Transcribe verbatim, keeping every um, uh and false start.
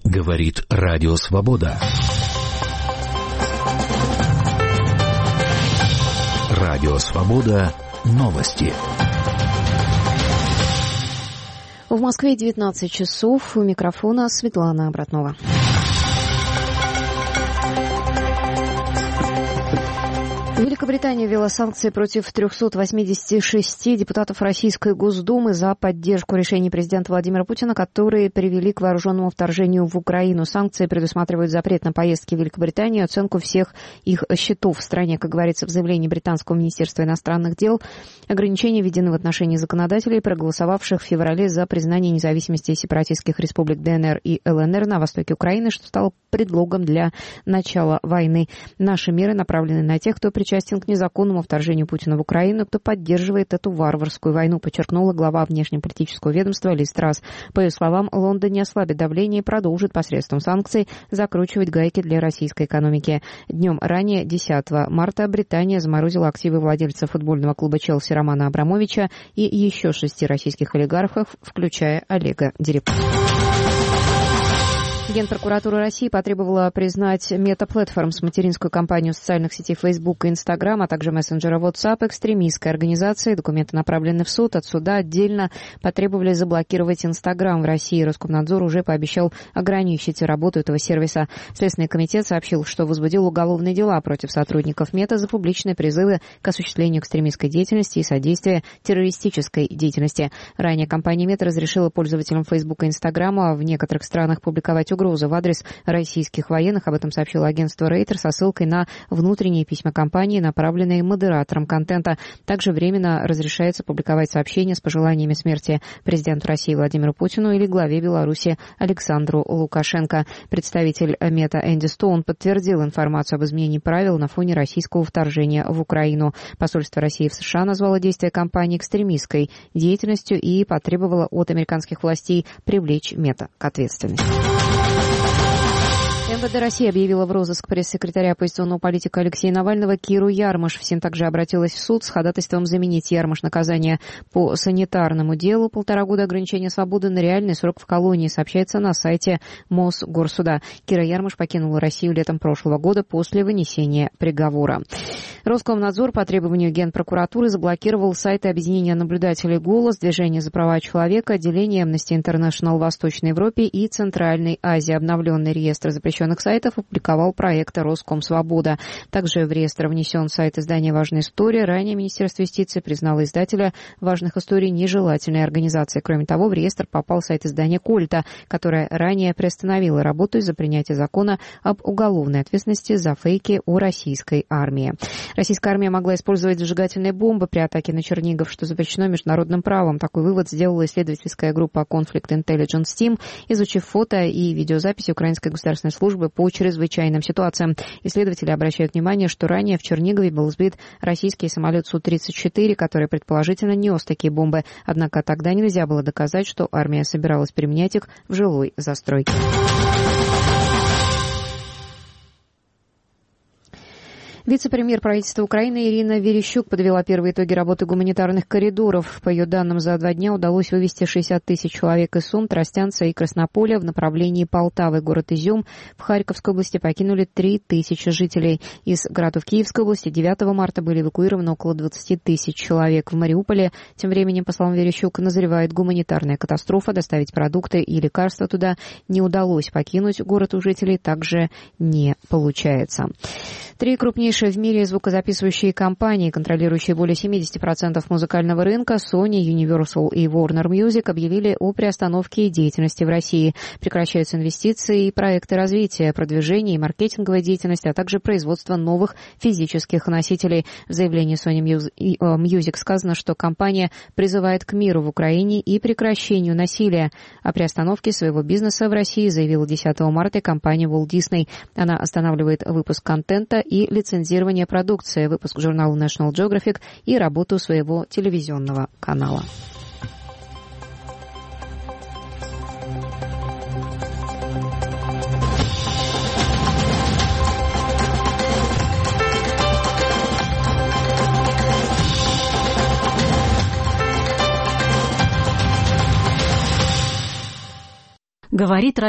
Говорит Радио Свобода. Радио Свобода. Новости. В Москве девятнадцать часов. У микрофона Светлана Братнова. Великобритания ввела санкции против трехсот восьмидесяти шести депутатов Российской Госдумы за поддержку решений президента Владимира Путина, которые привели к вооруженному вторжению в Украину. Санкции предусматривают запрет на поездки в Великобританию, оценку всех их счетов в стране, как говорится в заявлении британского министерства иностранных дел. Ограничения введены в отношении законодателей, проголосовавших в феврале за признание независимости сепаратистских республик ДНР и ЛНР на востоке Украины, что стало предлогом для начала войны. Наши меры направлены на тех, кто причастен к незаконному вторжению Путина в Украину, кто поддерживает эту варварскую войну, подчеркнула глава внешнеполитического ведомства Лиз Трасс. По ее словам, Лондон не ослабит давление и продолжит посредством санкций закручивать гайки для российской экономики. Днем ранее, десятого марта, Британия заморозила активы владельца футбольного клуба «Челси» Романа Абрамовича и еще шести российских олигархов, включая Олега Дерипаска. Генпрокуратура России потребовала признать Meta Platforms, материнскую компанию социальных сетей Facebook и Instagram, а также мессенджера WhatsApp, экстремистской организацией. Документы направлены в суд. От суда отдельно потребовали заблокировать Instagram в России. Роскомнадзор уже пообещал ограничить работу этого сервиса. Следственный комитет сообщил, что возбудил уголовные дела против сотрудников Meta за публичные призывы к осуществлению экстремистской деятельности и содействия террористической деятельности. Ранее компания Meta разрешила пользователям Facebook и Instagram в некоторых странах публиковать угрозы в адрес российских военных. Об этом сообщило агентство Рейтер со ссылкой на внутренние письма компании, направленные модераторам контента. Также временно разрешается публиковать сообщения с пожеланиями смерти президенту России Владимиру Путину или главе Беларуси Александру Лукашенко. Представитель Мета Энди Стоун подтвердил информацию об изменении правил на фоне российского вторжения в Украину. Посольство России в США назвало действия компании экстремистской деятельностью и потребовало от американских властей привлечь Мета к ответственности. МВД России объявила в розыск пресс-секретаря оппозиционного политика Алексея Навального Киру Ярмаш. ФСИН также обратилась в суд с ходатайством заменить Ярмаш наказание по санитарному делу. Полтора года ограничения свободы на реальный срок в колонии, сообщается на сайте Мосгорсуда. Кира Ярмаш покинула Россию летом прошлого года после вынесения приговора. Роскомнадзор по требованию Генпрокуратуры заблокировал сайты объединения наблюдателей «Голос», Движение за права человека, отделение Amnesty International в Восточной Европе и Центральной Азии. Обновленный реестр запрещенных сайтов опубликовал проект «Роскомсвобода». Также в реестр внесен сайт издания «Важная история». Ранее Министерство юстиции признало издателя «Важных историй» нежелательной организацией. Кроме того, в реестр попал сайт издания «Кольта», которое ранее приостановило работу из-за принятия закона об уголовной ответственности за фейки о российской армии. Российская армия могла использовать зажигательные бомбы при атаке на Чернигов, что запрещено международным правом. Такой вывод сделала исследовательская группа Conflict Intelligence Team, изучив фото и видеозаписи Украинской государственной службы по чрезвычайным ситуациям. Исследователи обращают внимание, что ранее в Чернигове был сбит российский самолет Су тридцать четыре, который предположительно нес такие бомбы. Однако тогда нельзя было доказать, что армия собиралась применять их в жилой застройке. Вице-премьер правительства Украины Ирина Верещук подвела первые итоги работы гуманитарных коридоров. По ее данным, за два дня удалось вывести шестьдесят тысяч человек из Сум, Тростянца и Краснополя в направлении Полтавы. Город Изюм в Харьковской области покинули три тысячи жителей. Из городов Киевской области девятого марта были эвакуированы около двадцать тысяч человек. В Мариуполе, тем временем, по словам Верещук, назревает гуманитарная катастрофа. Доставить продукты и лекарства туда не удалось. Покинуть город у жителей также не получается. Три крупнейшие в мире звукозаписывающие компании, контролирующие более семьдесят процентов музыкального рынка, Sony, Universal и Warner Music, объявили о приостановке деятельности в России. Прекращаются инвестиции и проекты развития, продвижения и маркетинговая деятельность, а также производство новых физических носителей. В заявлении Sony Music сказано, что компания призывает к миру в Украине и прекращению насилия. О приостановке своего бизнеса в России заявила десятого марта компания Walt Disney. Она останавливает выпуск контента и лицензирование продукции, выпуск журнала National Geographic и работу своего телевизионного канала. Говорит